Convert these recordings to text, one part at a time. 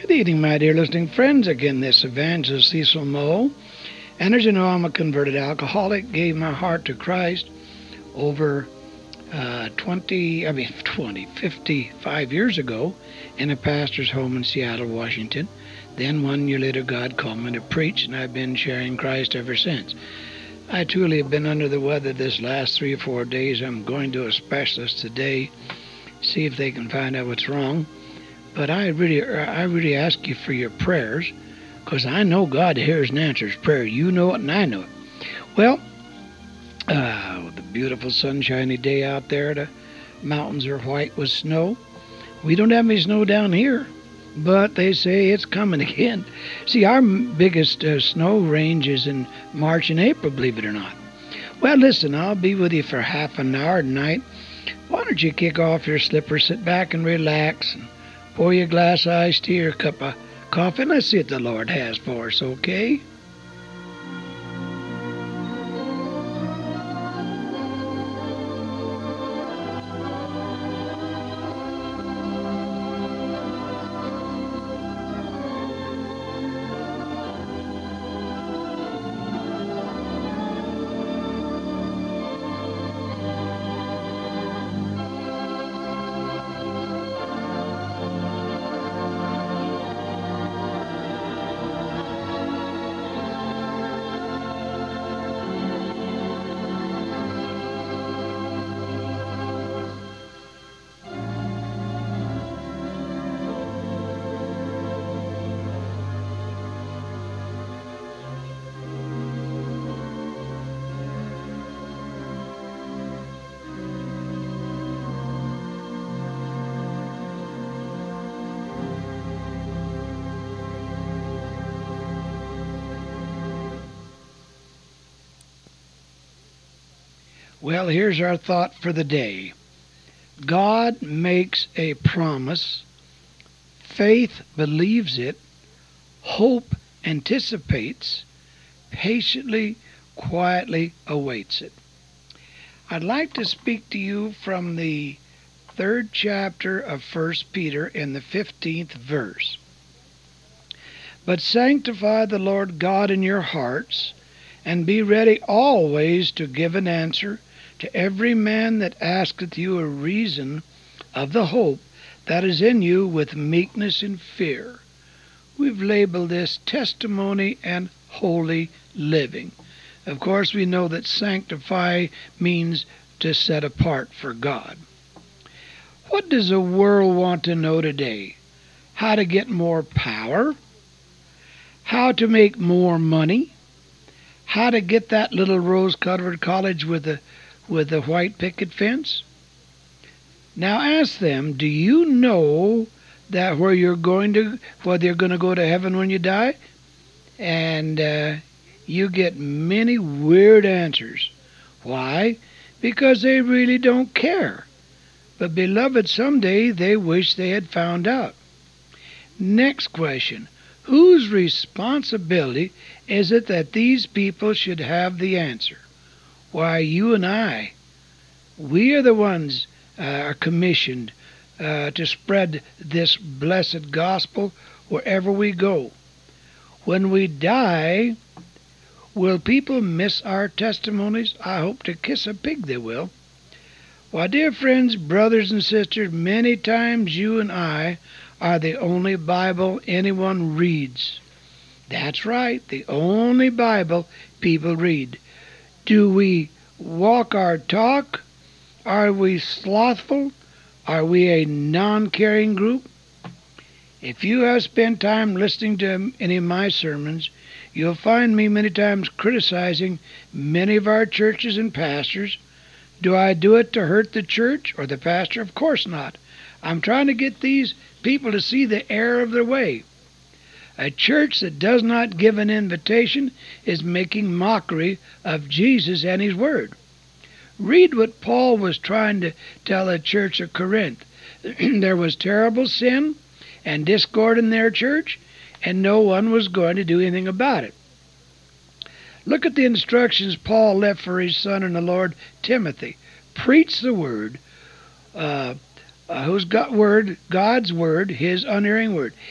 Good evening, my dear listening friends. Again, this evangelist Cecil Moe. And as you know, I'm a converted alcoholic. Gave my heart to Christ over 55 years ago in a pastor's home in Seattle, Washington. Then 1 year later, God called me to preach, and I've been sharing Christ ever since. I truly have been under the weather this last 3 or 4 days. I'm going to a specialist today, see if they can find out what's wrong. But I really ask you for your prayers, because I know God hears and answers prayer. You know it, and I know it. Well, the beautiful sunshiny day out there, the mountains are white with snow. We don't have any snow down here, but they say it's coming again. See, our biggest snow range is in March and April, believe it or not. Well, listen, I'll be with you for half an hour tonight. Why don't you kick off your slippers, sit back and relax, and pour you a glass of iced tea or a cup of coffee, and let's see what the Lord has for us, okay? Well, here's our thought for the day. God makes a promise. Faith believes it. Hope anticipates. Patiently, quietly awaits it. I'd like to speak to you from the 3rd chapter of 1 Peter in the 15th verse. But sanctify the Lord God in your hearts, and be ready always to give an answer to every man that asketh you a reason of the hope that is in you with meekness and fear. We've labeled this testimony and holy living. Of course, we know that sanctify means to set apart for God. What does the world want to know today? How to get more power? How to make more money? How to get that little rose-colored cottage with the white picket fence? Now ask them, do you know that whether you're going to go to heaven when you die? And you get many weird answers. Why? Because they really don't care. But beloved, someday they wish they had found out. Next question. Whose responsibility is it that these people should have the answer? Why, you and I. We are the ones are commissioned to spread this blessed gospel wherever we go. When we die, will people miss our testimonies? I hope to kiss a pig they will. Why, dear friends, brothers and sisters, many times you and I are the only Bible anyone reads. That's right, the only Bible people read. Do we walk our talk? Are we slothful? Are we a non-caring group? If you have spent time listening to any of my sermons, you'll find me many times criticizing many of our churches and pastors. Do I do it to hurt the church or the pastor? Of course not. I'm trying to get these people to see the error of their way. A church that does not give an invitation is making mockery of Jesus and His Word. Read what Paul was trying to tell the church of Corinth. There was terrible sin and discord in their church, and no one was going to do anything about it. Look at the instructions Paul left for his son in the Lord, Timothy. Preach the Word, who's got word, God's Word, His unerring Word.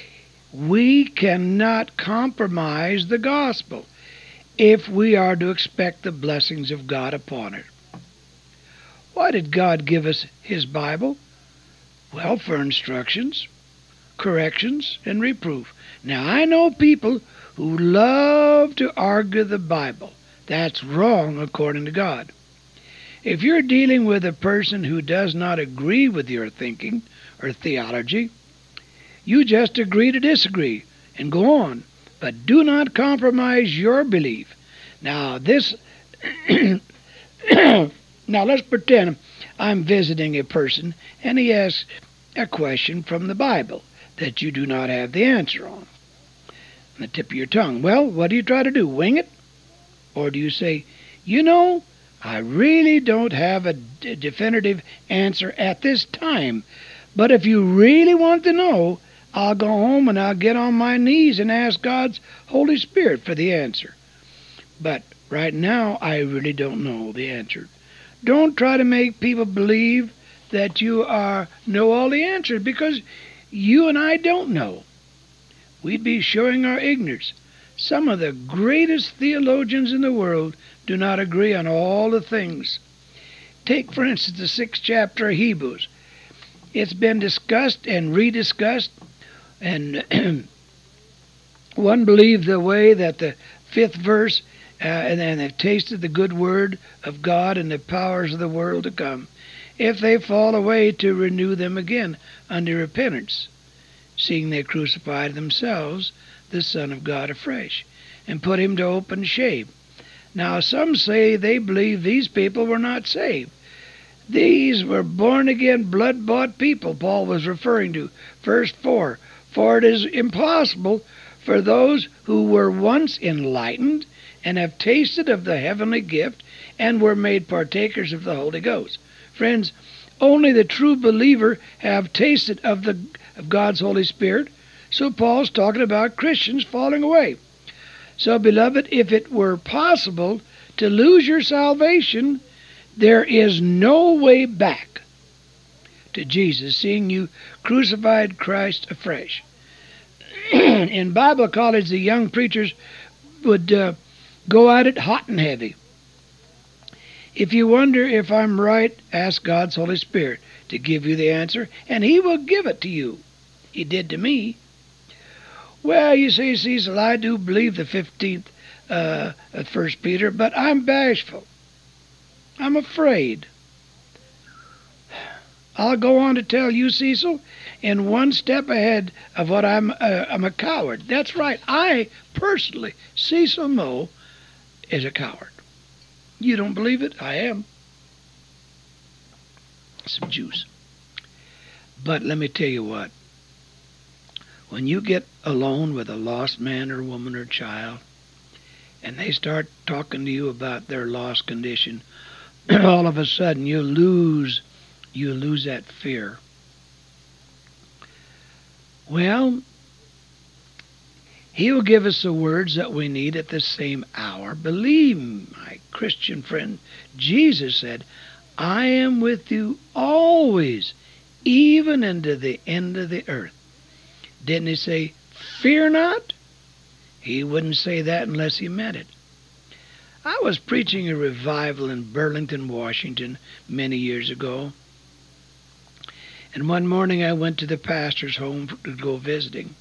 We cannot compromise the gospel if we are to expect the blessings of God upon it. Why did God give us His Bible? Well, for instructions, corrections, and reproof. Now, I know people who love to argue the Bible. That's wrong according to God. If you're dealing with a person who does not agree with your thinking or theology, you just agree to disagree and go on. But do not compromise your belief. Now, now let's pretend I'm visiting a person and he asks a question from the Bible that you do not have the answer on the tip of your tongue. Well, what do you try to do? Wing it? Or do you say, I really don't have a definitive answer at this time, but if you really want to know, I'll go home and I'll get on my knees and ask God's Holy Spirit for the answer. But right now, I really don't know the answer. Don't try to make people believe that you know all the answers, because you and I don't know. We'd be showing our ignorance. Some of the greatest theologians in the world do not agree on all the things. Take, for instance, the 6th chapter of Hebrews. It's been discussed and rediscussed, and one believed the way that the 5th verse, and they've tasted the good word of God and the powers of the world to come, if they fall away, to renew them again unto repentance, seeing they crucified themselves the Son of God afresh, and put him to open shame. Now some say they believe these people were not saved. These were born-again, blood-bought people Paul was referring to. Verse 4, for it is impossible for those who were once enlightened and have tasted of the heavenly gift and were made partakers of the Holy Ghost. Friends, only the true believer have tasted of God's Holy Spirit. So Paul's talking about Christians falling away. So, beloved, if it were possible to lose your salvation, there is no way back to Jesus, seeing you crucified Christ afresh. In Bible college, the young preachers would go at it hot and heavy. If you wonder if I'm right, ask God's Holy Spirit to give you the answer, and He will give it to you. He did to me. Well, you say, Cecil, I do believe the 15th of 1 Peter, but I'm bashful. I'm afraid. I'll go on to tell you, Cecil, in one step ahead of what I'm a coward. That's right. I personally, Cecil Moe, is a coward. You don't believe it? I am. Some juice. But let me tell you what. When you get alone with a lost man or woman or child, and they start talking to you about their lost condition, all of a sudden you lose that fear. Well, He will give us the words that we need at the same hour. Believe me, my Christian friend, Jesus said, I am with you always, even unto the end of the earth. Didn't He say, fear not? He wouldn't say that unless He meant it. I was preaching a revival in Burlington, Washington, many years ago. And one morning I went to the pastor's home to go visiting.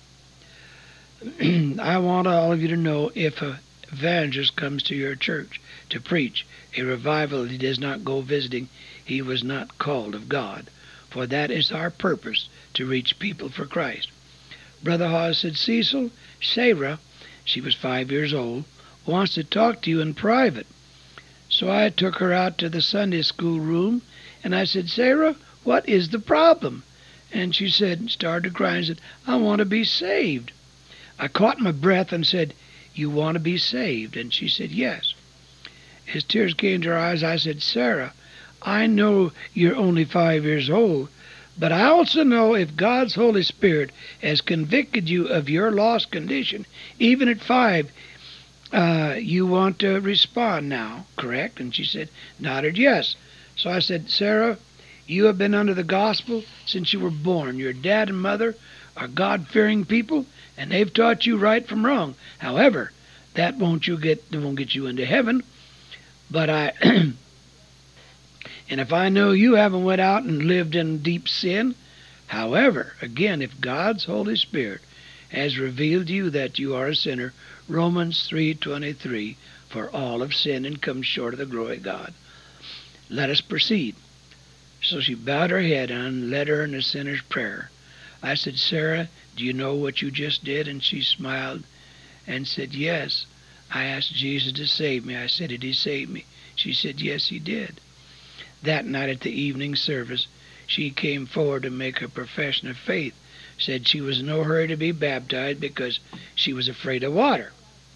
I want all of you to know, if an evangelist comes to your church to preach a revival, he does not go visiting. He was not called of God. For that is our purpose, to reach people for Christ. Brother Hawes said, Cecil, Sarah, she was 5 years old, wants to talk to you in private. So I took her out to the Sunday school room, and I said, Sarah, what is the problem? And she started to cry and said, I want to be saved. I caught my breath and said, you want to be saved? And she said, yes. As tears came to her eyes, I said, Sarah, I know you're only 5 years old, but I also know if God's Holy Spirit has convicted you of your lost condition, even at 5, you want to respond now, correct? And she nodded yes. So I said, Sarah, you have been under the gospel since you were born. Your dad and mother are God-fearing people, and they've taught you right from wrong. However, that won't get you into heaven. But and if I know you haven't went out and lived in deep sin, however, again, if God's Holy Spirit has revealed to you that you are a sinner, Romans 3:23, for all have sinned and come short of the glory of God. Let us proceed. So she bowed her head and led her in the sinner's prayer. I said, Sarah, do you know what you just did? And she smiled and said, yes. I asked Jesus to save me. I said, did he save me? She said, yes, he did. That night at the evening service, she came forward to make her profession of faith. Said she was in no hurry to be baptized because she was afraid of water.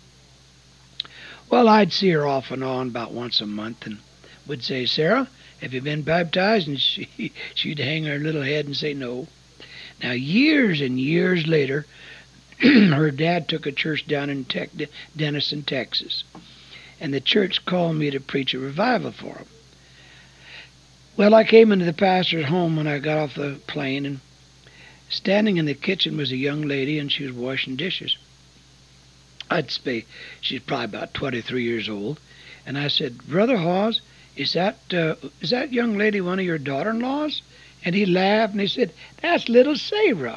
Well, I'd see her off and on about once a month and would say, Sarah, have you been baptized? And she'd hang her little head and say no. Now, years and years later, her dad took a church down in Denison, Texas, and the church called me to preach a revival for them. Well, I came into the pastor's home when I got off the plane, and standing in the kitchen was a young lady, and she was washing dishes. I'd say she's probably about 23 years old, and I said, Brother Hawes, is that young lady one of your daughter-in-laws? And he laughed, and he said, that's little Sarah.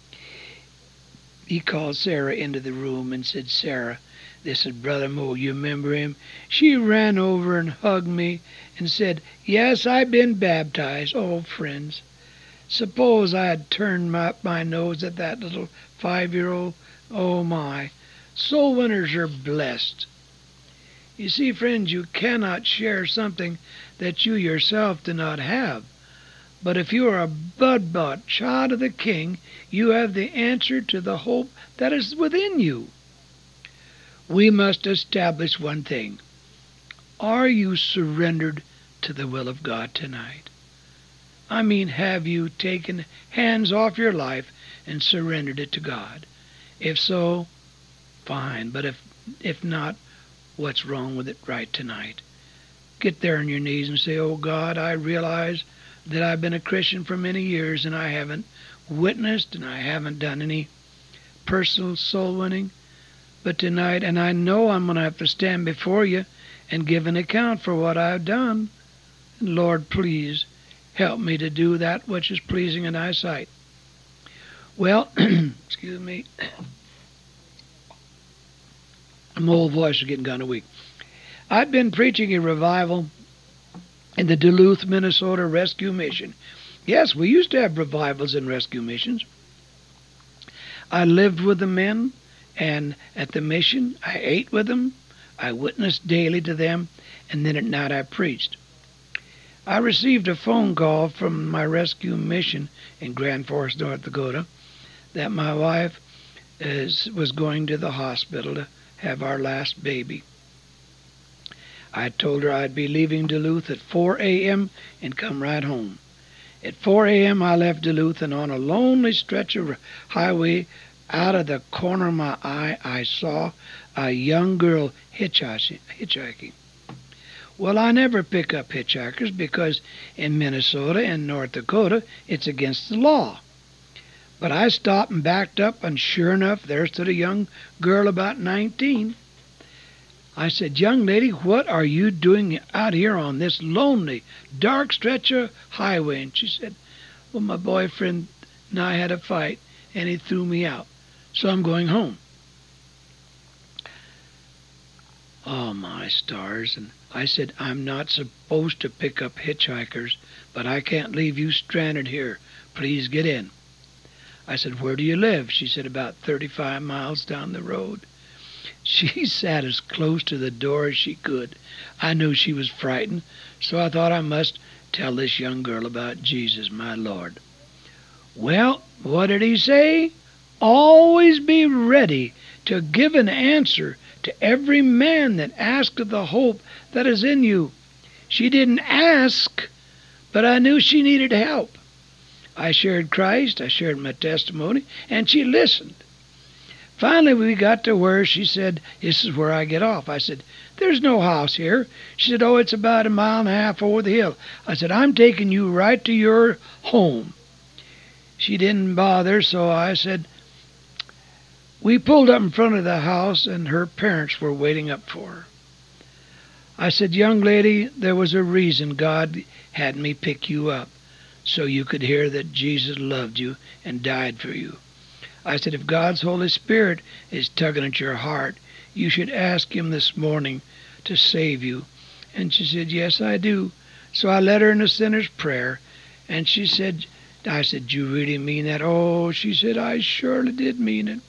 He called Sarah into the room and said, Sarah, this is Brother Mo. You remember him? She ran over and hugged me and said, yes, I've been baptized. Oh, friends, suppose I had turned my nose at that little 5-year-old. Oh, my. Soul winners are blessed. You see, friends, you cannot share something that you yourself do not have. But if you are a blood-bought child of the King, you have the answer to the hope that is within you. We must establish one thing. Are you surrendered to the will of God tonight? I mean, have you taken hands off your life and surrendered it to God? If so, fine. But if not, what's wrong with it right tonight? Get there on your knees and say, oh God, I realize that I've been a Christian for many years and I haven't witnessed and I haven't done any personal soul winning. But tonight, and I know I'm going to have to stand before you and give an account for what I've done. And Lord, please help me to do that which is pleasing in thy sight. Well, excuse me. My old voice is getting kind of weak. I've been preaching a revival in the Duluth, Minnesota Rescue Mission. Yes, we used to have revivals in rescue missions. I lived with the men, and at the mission, I ate with them. I witnessed daily to them, and then at night I preached. I received a phone call from my rescue mission in Grand Forks, North Dakota, that my wife was going to the hospital to have our last baby. I told her I'd be leaving Duluth at 4 a.m. and come right home. At 4 a.m. I left Duluth, and on a lonely stretch of highway, out of the corner of my eye, I saw a young girl hitchhiking. Well, I never pick up hitchhikers because in Minnesota and North Dakota, it's against the law. But I stopped and backed up, and sure enough, there stood a young girl about 19. I said, young lady, what are you doing out here on this lonely, dark stretch of highway? And she said, well, my boyfriend and I had a fight, and he threw me out, so I'm going home. Oh, my stars. And I said, I'm not supposed to pick up hitchhikers, but I can't leave you stranded here. Please get in. I said, where do you live? She said, about 35 miles down the road. She sat as close to the door as she could. I knew she was frightened, so I thought I must tell this young girl about Jesus, my Lord. Well, what did he say? Always be ready to give an answer to every man that asketh the hope that is in you. She didn't ask, but I knew she needed help. I shared Christ, I shared my testimony, and she listened. Finally, we got to where she said, this is where I get off. I said, there's no house here. She said, oh, it's about 1.5 miles over the hill. I said, I'm taking you right to your home. She didn't bother, so I said, We pulled up in front of the house, and her parents were waiting up for her. I said, "Young lady, there was a reason God had me pick you up, so you could hear that Jesus loved you and died for you. I said, if God's Holy Spirit is tugging at your heart, you should ask Him this morning to save you." And she said, "Yes, I do." So I led her in a sinner's prayer, and I said, "Do you really mean that?" "Oh," she said, "I surely did mean it."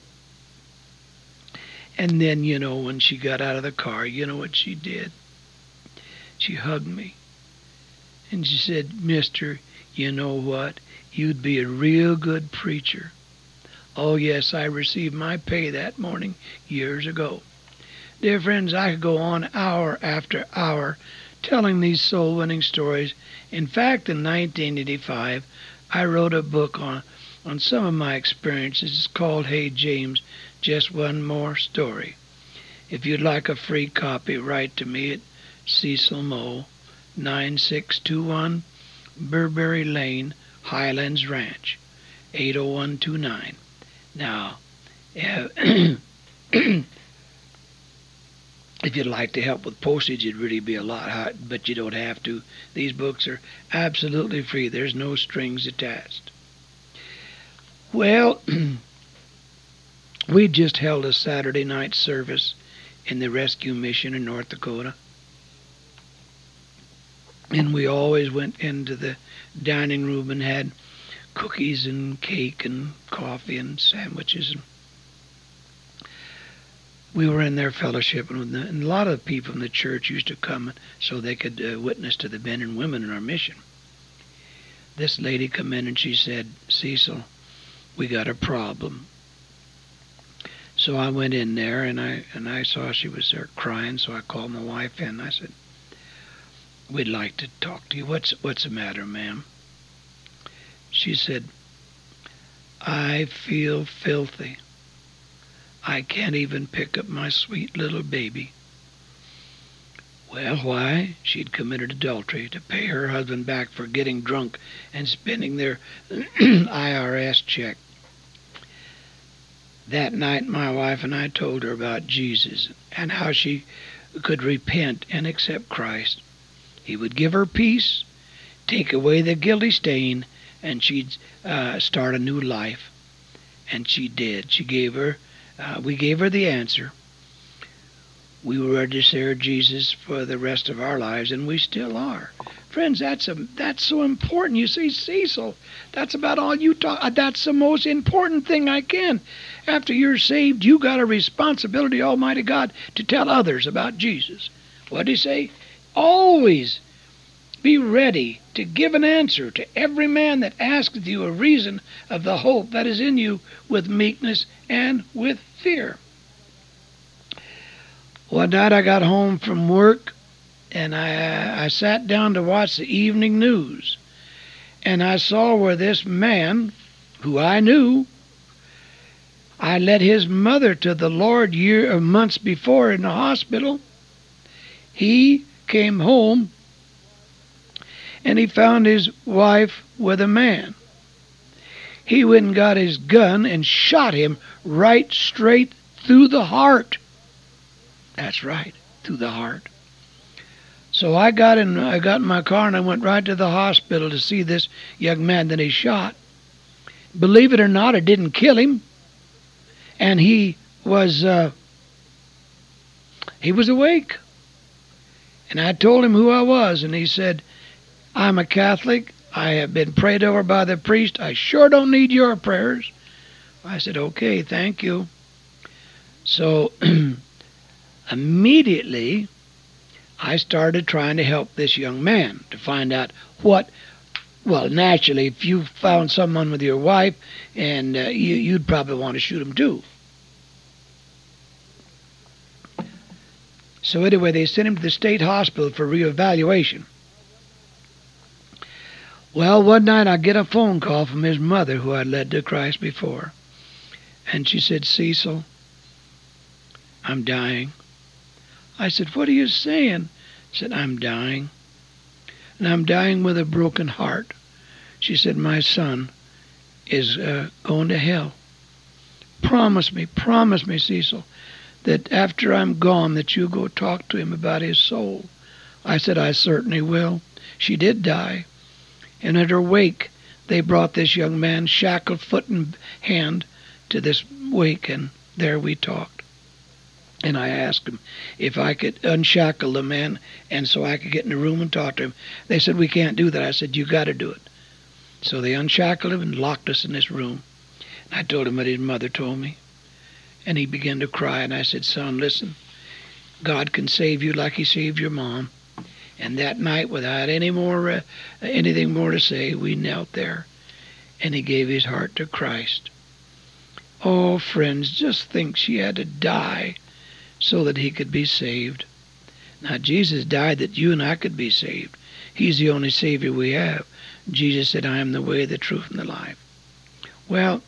And then, when she got out of the car, you know what she did? She hugged me, and she said, "Mister, you know what? You'd be a real good preacher." Oh, yes, I received my pay that morning years ago. Dear friends, I could go on hour after hour telling these soul-winning stories. In fact, in 1985, I wrote a book on some of my experiences. It's called Hey James, Just One More Story. If you'd like a free copy, write to me at Cecil Moe, 9621 Burberry Lane, Highlands Ranch, 80129. Now, if you'd like to help with postage, it'd really be a lot hot, but you don't have to. These books are absolutely free. There's no strings attached. Well, we just held a Saturday night service in the rescue mission in North Dakota. And we always went into the dining room and had cookies and cake and coffee and sandwiches. We were in their fellowship, and a lot of people in the church used to come so they could witness to the men and women in our mission. This lady come in and she said, "Cecil, we got a problem." So I went in there, and I saw she was there crying, so I called my wife in. I said, "We'd like to talk to you. What's the matter, ma'am?" She said, "I feel filthy. I can't even pick up my sweet little baby." Well, why? She'd committed adultery to pay her husband back for getting drunk and spending their IRS check. That night, my wife and I told her about Jesus and how she could repent and accept Christ. He would give her peace, take away the guilty stain, and she'd start a new life. And she did. We gave her the answer. We were ready to serve Jesus for the rest of our lives, and we still are. Friends, that's so important. You see, Cecil, that's about all you talk. That's the most important thing I can. After you're saved, you got a responsibility, Almighty God, to tell others about Jesus. What did He say? Always be ready to give an answer to every man that asketh you a reason of the hope that is in you, with meekness and with fear. One night I got home from work, and I sat down to watch the evening news. And I saw where this man, who I knew, I led his mother to the Lord months before in the hospital. He came home, and he found his wife with a man. He went and got his gun and shot him right straight through the heart. That's right, through the heart. So I got in my car and I went right to the hospital to see this young man that he shot. Believe it or not, it didn't kill him, and he was awake. And I told him who I was, and he said, "I'm a Catholic. I have been prayed over by the priest. I sure don't need your prayers." I said, "Okay, thank you." So immediately I started trying to help this young man to find out naturally, if you found someone with your wife, and you'd probably want to shoot him too. So anyway, they sent him to the state hospital for reevaluation. Well, one night I get a phone call from his mother, who I'd led to Christ before. And she said, "Cecil, I'm dying." I said, "What are you saying?" She said, "I'm dying. And I'm dying with a broken heart." She said, "My son is going to hell." promise me, Cecil, that after I'm gone that you'll go talk to him about his soul. I said, I certainly will. She did die. And at her wake, they brought this young man, shackled foot and hand, to this wake, and there we talked. And I asked him if I could unshackle the man and so I could get in the room and talk to him. They said, we can't do that. I said, you got to do it. So they unshackled him and locked us in this room. And I told him what his mother told me. And he began to cry, and I said, son, listen, God can save you like he saved your mom. And that night, without anything more to say, we knelt there, and he gave his heart to Christ. Oh, friends, just think she had to die so that he could be saved. Now, Jesus died that you and I could be saved. He's the only Savior we have. Jesus said, I am the way, the truth, and the life. Well,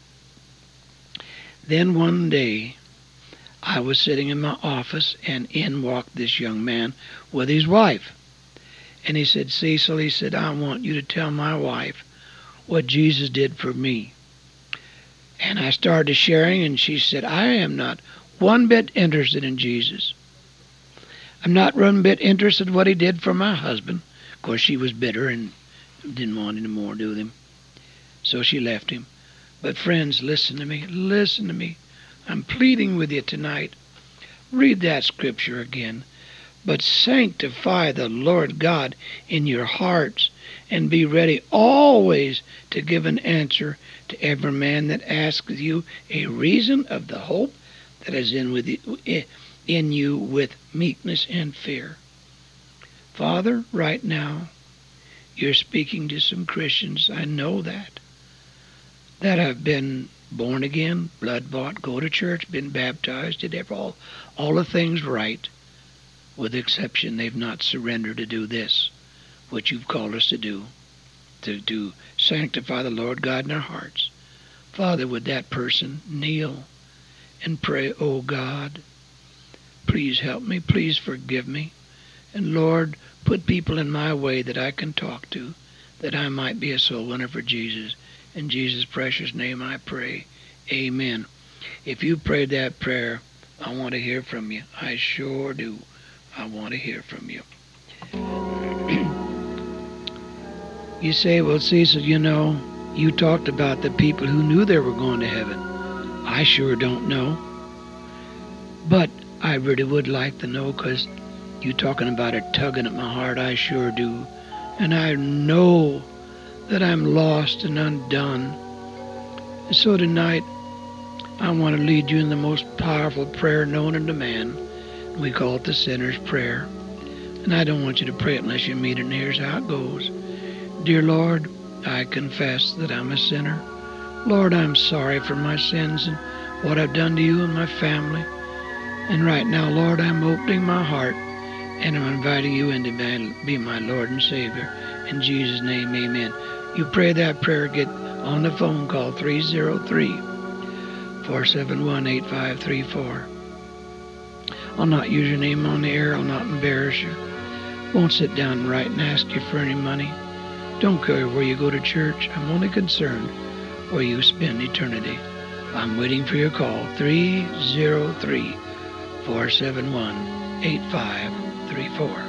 then one day, I was sitting in my office, and in walked this young man with his wife. And he said, Cecil, he said, I want you to tell my wife what Jesus did for me. And I started sharing, and she said, I am not one bit interested in Jesus. I'm not one bit interested in what he did for my husband. Of course, she was bitter and didn't want any more to do with him. So she left him. But friends, listen to me. Listen to me. I'm pleading with you tonight. Read that scripture again. But sanctify the Lord God in your hearts, and be ready always to give an answer to every man that asks you a reason of the hope that is in you with meekness and fear. Father, right now, you're speaking to some Christians, I know that have been born again, blood-bought, go to church, been baptized, did all the things right, with the exception they've not surrendered to do this, what you've called us to do sanctify the Lord God in our hearts. Father, would that person kneel and pray, oh God, please help me, please forgive me, and Lord, put people in my way that I can talk to, that I might be a soul winner for Jesus. In Jesus' precious name I pray. Amen. If you prayed that prayer, I want to hear from you. I sure do. I want to hear from you. You say, well, Cecil, you talked about the people who knew they were going to heaven. I sure don't know. But I really would like to know, because you talking about it tugging at my heart. I sure do. And I know that I'm lost and undone. And so tonight, I want to lead you in the most powerful prayer known unto man. We call it the sinner's prayer. And I don't want you to pray it unless you mean it, and here's how it goes. Dear Lord, I confess that I'm a sinner. Lord, I'm sorry for my sins and what I've done to you and my family. And right now, Lord, I'm opening my heart, and I'm inviting you in to be my Lord and Savior. In Jesus' name, amen. You pray that prayer, get on the phone, call 303-471-8534. I'll not use your name on the air. I'll not embarrass you. Won't sit down and write and ask you for any money. Don't care where you go to church. I'm only concerned where you spend eternity. I'm waiting for your call, 303-471-8534.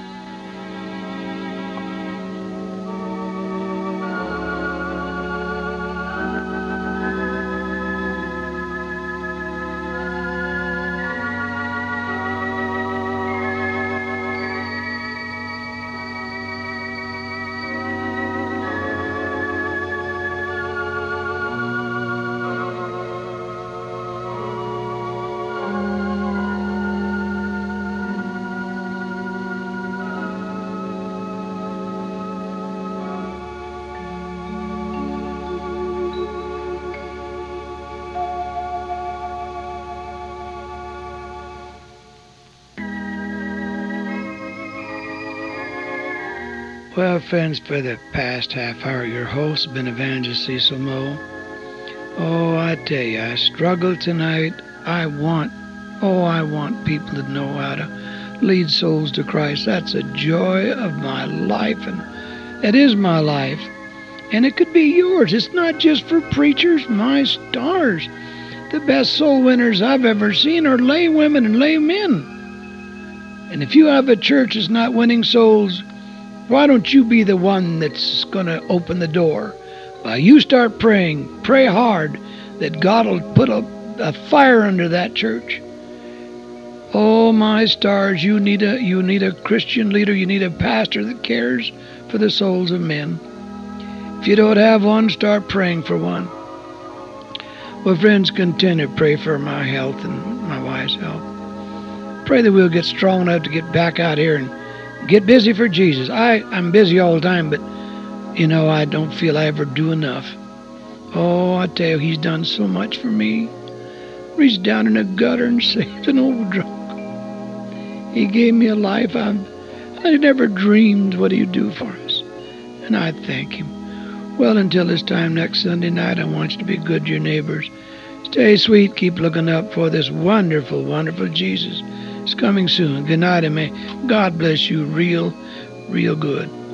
Well, friends, for the past half hour, your host has been Evangelist Cecil Moe. Oh, I tell you, I struggle tonight. I want people to know how to lead souls to Christ. That's a joy of my life, and it is my life. And it could be yours. It's not just for preachers, my stars. The best soul winners I've ever seen are lay women and lay men. And if you have a church that's not winning souls, why don't you be the one that's going to open the door? You start praying, pray hard that God will put a fire under that church. Oh my stars, you need a Christian leader, you need a pastor that cares for the souls of men. If you don't have one, start praying for one. Well, friends, continue to pray for my health and my wife's health. Pray that we'll get strong enough to get back out here and get busy for Jesus. I'm busy all the time, but I don't feel I ever do enough. Oh, I tell you, he's done so much for me. Reached down in a gutter and saved an old drunk. He gave me a life I never dreamed what he'd do for us. And I thank him. Well, until this time next Sunday night, I want you to be good to your neighbors. Stay sweet. Keep looking up for this wonderful, wonderful Jesus. It's coming soon. Good night, and may God bless you real, real good.